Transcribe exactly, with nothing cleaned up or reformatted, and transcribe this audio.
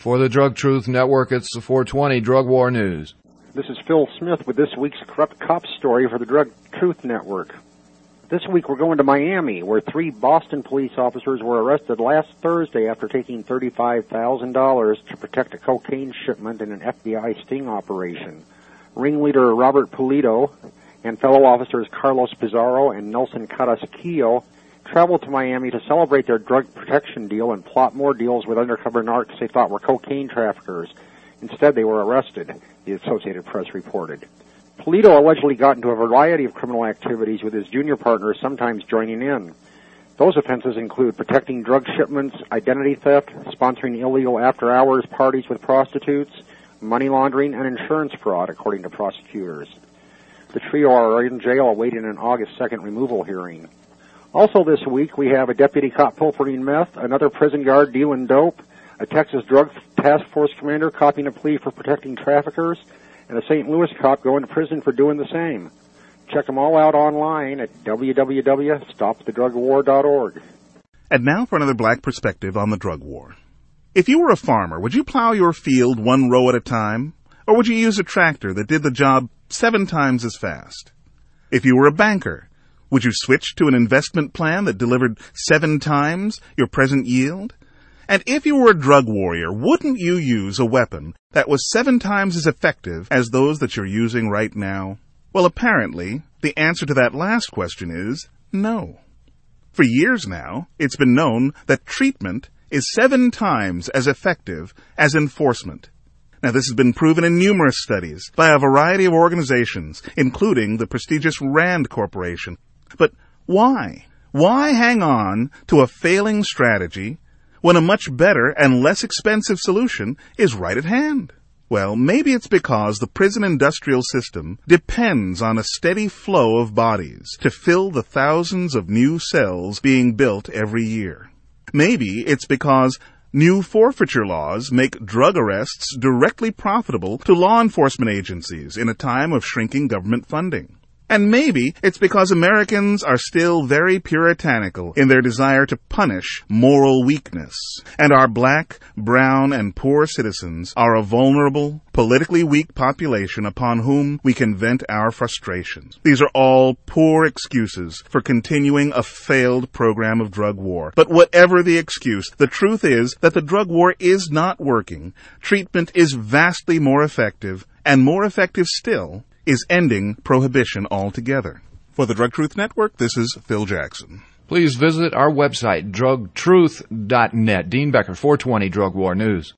For the Drug Truth Network, it's the four twenty Drug War News. This is Phil Smith with this week's Corrupt Cop story for the Drug Truth Network. This week we're going to Miami, where three Boston police officers were arrested last Thursday after taking thirty-five thousand dollars to protect a cocaine shipment in an F B I sting operation. Ringleader Robert Pulido and fellow officers Carlos Pizarro and Nelson Carrasquillo traveled to Miami to celebrate their drug protection deal and plot more deals with undercover narcs they thought were cocaine traffickers. Instead, they were arrested, the Associated Press reported. Pulido allegedly got into a variety of criminal activities with his junior partners, sometimes joining in. Those offenses include protecting drug shipments, identity theft, sponsoring illegal after-hours parties with prostitutes, money laundering, and insurance fraud, according to prosecutors. The trio are in jail awaiting an August second removal hearing. Also this week, we have a deputy cop pilfering meth, another prison guard dealing dope, a Texas Drug Task Force commander copying a plea for protecting traffickers, and a Saint Louis cop going to prison for doing the same. Check them all out online at w w w dot stop the drug war dot org. And now for another black perspective on the drug war. If you were a farmer, would you plow your field one row at a time? Or would you use a tractor that did the job seven times as fast? If you were a banker, would you switch to an investment plan that delivered seven times your present yield? And if you were a drug warrior, wouldn't you use a weapon that was seven times as effective as those that you're using right now? Well, apparently, the answer to that last question is no. For years now, it's been known that treatment is seven times as effective as enforcement. Now, this has been proven in numerous studies by a variety of organizations, including the prestigious RAND Corporation. But why? Why hang on to a failing strategy when a much better and less expensive solution is right at hand? Well, maybe it's because the prison industrial system depends on a steady flow of bodies to fill the thousands of new cells being built every year. Maybe it's because new forfeiture laws make drug arrests directly profitable to law enforcement agencies in a time of shrinking government funding. And maybe it's because Americans are still very puritanical in their desire to punish moral weakness, and our black, brown, and poor citizens are a vulnerable, politically weak population upon whom we can vent our frustrations. These are all poor excuses for continuing a failed program of drug war. But whatever the excuse, the truth is that the drug war is not working. Treatment is vastly more effective, and more effective still is ending prohibition altogether. For the Drug Truth Network, this is Phil Jackson. Please visit our website, drug truth dot net. Dean Becker, four twenty Drug War News.